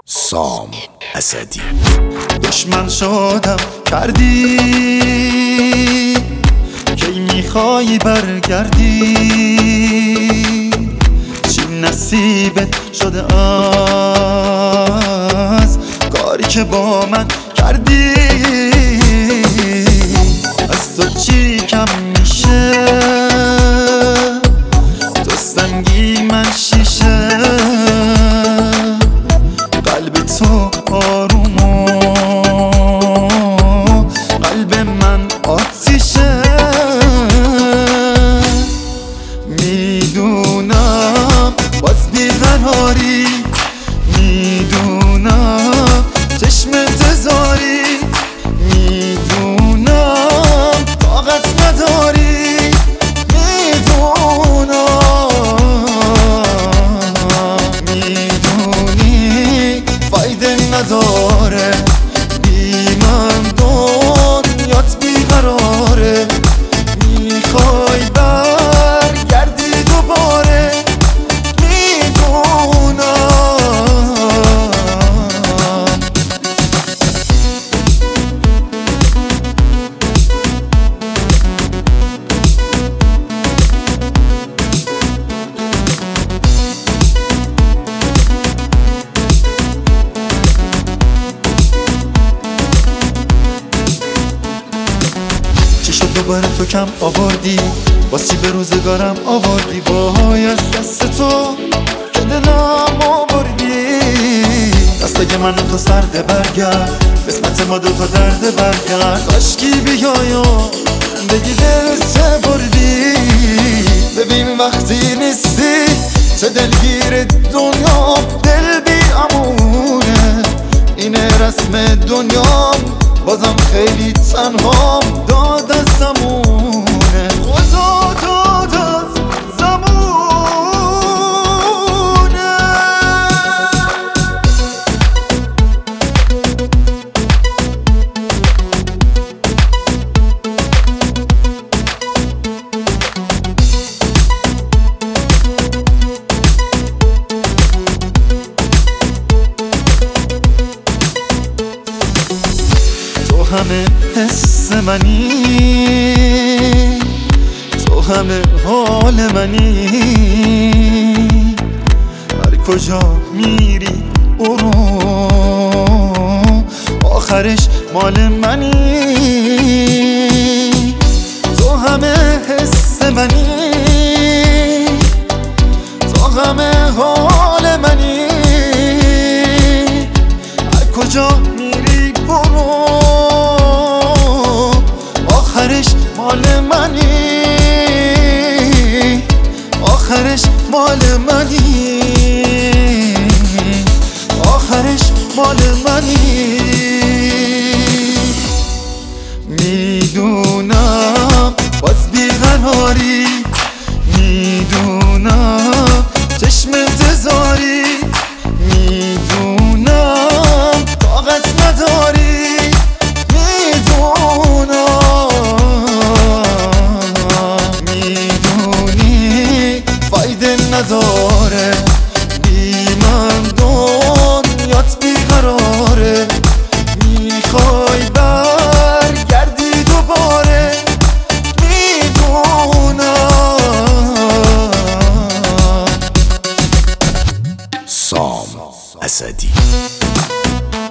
سام اسدی. دشمن شدم کردی کی میخوای برگردی، چی نصیبت شده از کاری که با من کردی، از تو چی کم میشه، تو سنگی من شیشه، قلب تو آروم و قلب من آتیشه، میدونم باز بیقراری، میدونم چشمت زاری، میدونم طاقت نداری، میدونی فایده نداره، بی من دنیات بیقراره، میخوای برگردی دوباره، میدونم چی شد دوباره تو کم آوردی، باز چی به روزگارم آوردی، وای از دست تو که دلم آوردی، دستای من تو سرده برگرد، قسمت ما دوتا درد برگرد، کاشکی بیای و بگی دل سپردی، ببین وقتی نیستی چه دلگیر دنیا، دل بی امونه، اینه رسم دنیام، بازم خیلی تنهام، داد از زمونه، خدا داد از زمونه. تو همه حس منی، تو همه حال منی، هر کجا میری برو، آخرش مال منی، تو همه حس منی، تو همه حال منی، هر کجا میری برو، آخرش مال منی، آخرش مال منی، آخرش مال منی، میدونم باز بیقراری، میدونم چشمت زاری، میدونم طاقت نداری، میدونی فایده نداره، بی من دنیات بیقراره، میخوای برگردی دوباره، میدونم. سام اسدی.